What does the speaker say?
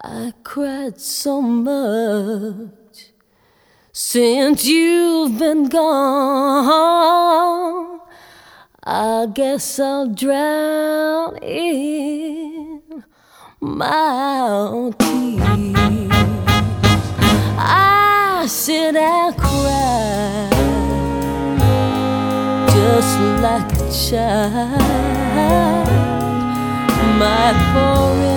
I cried so much since you've been gone. I guess I'll drown in my own tears. I sit and cry just like a child. My poor